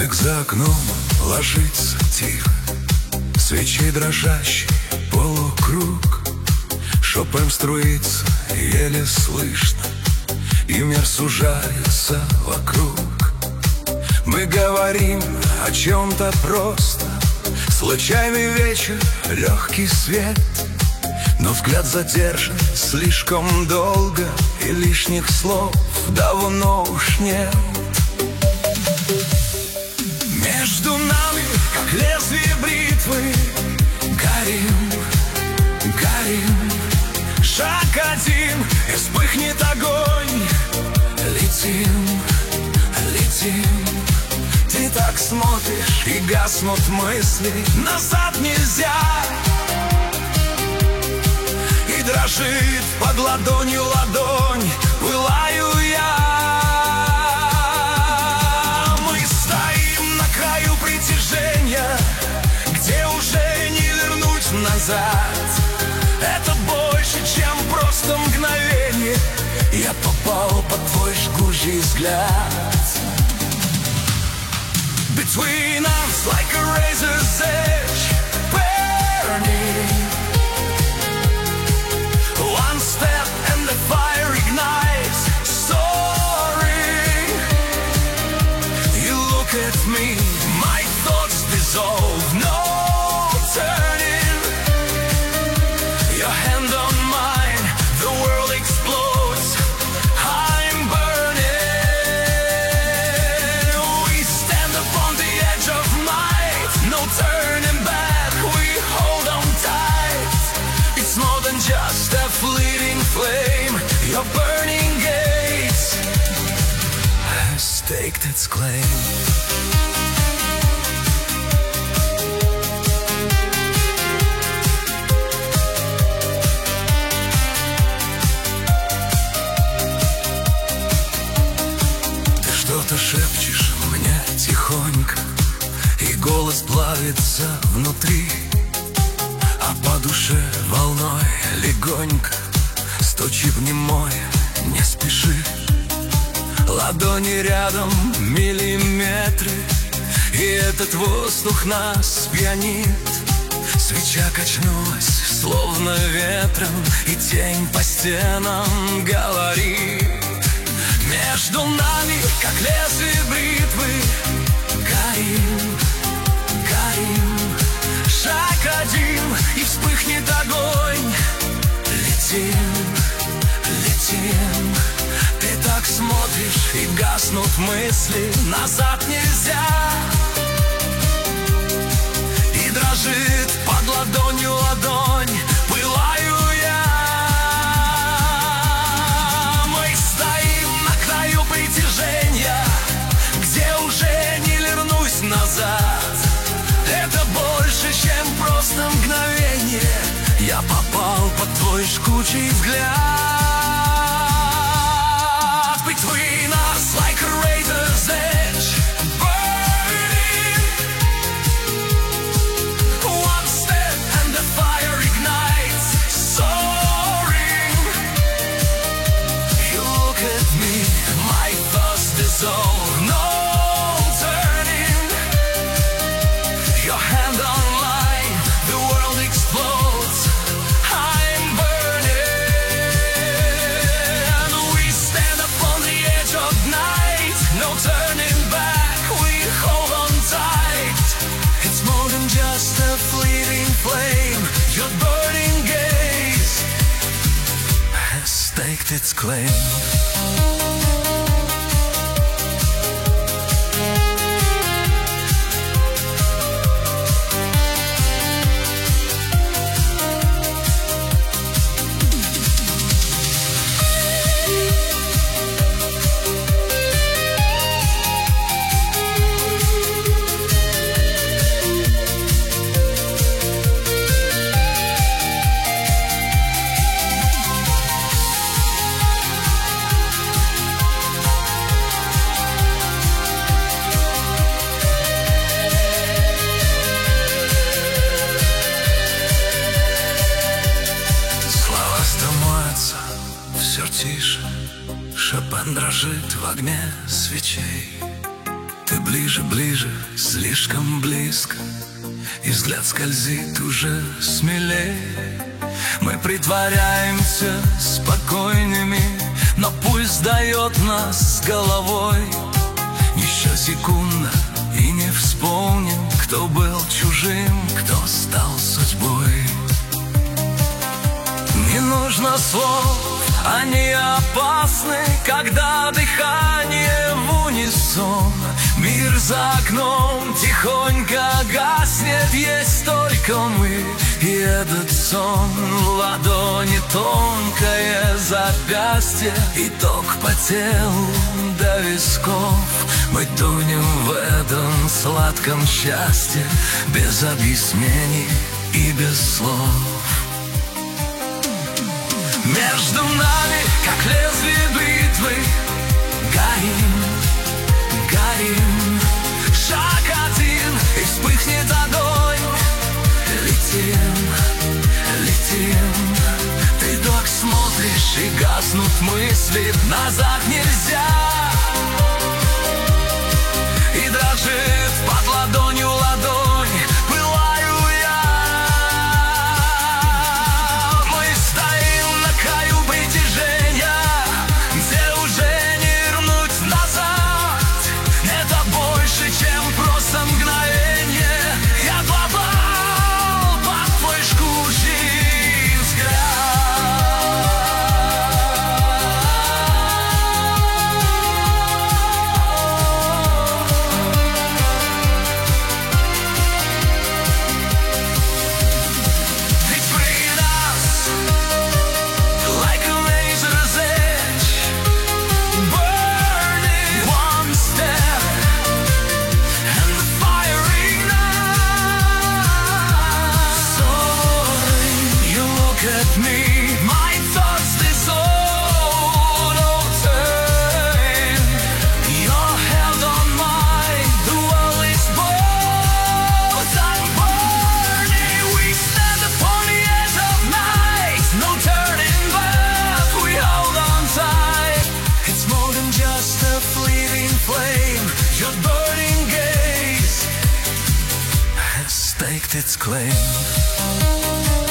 Снег за окном ложится тихо, свечей дрожащий полукруг. Шепотом струится, еле слышно, и мир сужается вокруг. Мы говорим о чем-то просто, случайный вечер, легкий свет, но взгляд задержан слишком долго, и лишних слов давно уж нет. Между нами, как лезвие бритвы, горим, горим. Шаг один, и вспыхнет огонь. Летим, летим. Ты так смотришь, и гаснут мысли. Назад нельзя. И дрожит под ладонью ладонь. Пылаю я. Мы стоим на краю притяжения, где уже не вернуть назад. Это больше, чем просто мгновение. Я попал под твой жгучий взгляд. Between us like a razor's edge, burning. One step and the fire ignites, soaring. You look at me, my thoughts dissolve, no turning. Your hand on mine, the world explodes. I'm burning. We stand upon the edge of night, no turning back, we hold on tight. It's more than just a fleeting flame. Your burning gaze has staked its claim. Что-то шепчешь мне тихонько, и голос плавится внутри, а по душе волной легонько стучит немое, не спеши. Ладони рядом, миллиметры, и этот воздух нас пьянит. Свеча качнулась, словно ветром, и тень по стенам говорит. Между нами, как лезвие бритвы, горим, горим. Шаг один, и вспыхнет огонь. Летим, летим. Ты так смотришь, и гаснут мысли. Назад нельзя. И дрожит под ладонью ладонь. Пылаю я. Притяжения, где уже не вернусь назад. Это больше, чем просто мгновение. Я попал под твой жгучий взгляд. Between us like a razor's edge, burning. One step and the fire ignites, soaring. You look at me, my thoughts dissolve, no turning. Your hand on mine, the world explodes. I'm burning. We stand upon the edge of night, no turning back, we hold on tight. It's more than just a fleeting flame. Your burning gaze has staked its claim. Шопен дрожит в огне свечей. Ты ближе, ближе, слишком близко, и взгляд скользит уже смелее. Мы притворяемся спокойными, но пульс дает нас с головой. Еще секунда, и не вспомним, кто был чужим, кто стал судьбой. Не нужно слов, они опасны, когда дыхание в унисон. Мир за окном тихонько гаснет, есть только мы и этот сон. В ладони тонкое запястье, и ток по телу до висков. Мы тонем в этом сладком счастье, без объяснений и без слов. Между нами, как лезвие бритвы, горим, горим. Шаг один, и вспыхнет огонь. Летим, летим. Ты вдруг смотришь, и гаснут мысли. Назад нельзя. И дрожит под ладонью ладонь. Пылаю я. Мы стоим на краю притяжения, где уже не вернуть назад. Это больше, чем просто мгновение. Я попал под твой жгучий взгляд. Between us, like a razor's edge, burning one step, and the fire ignites. Soaring, you look at me, my thoughts dissolve, don't turn. You're held on mine, the world is both unburning. We stand upon the edge of night, no turning back, we hold on tight. It's more than just a fleeting flame, your burning gaze has staked its claim.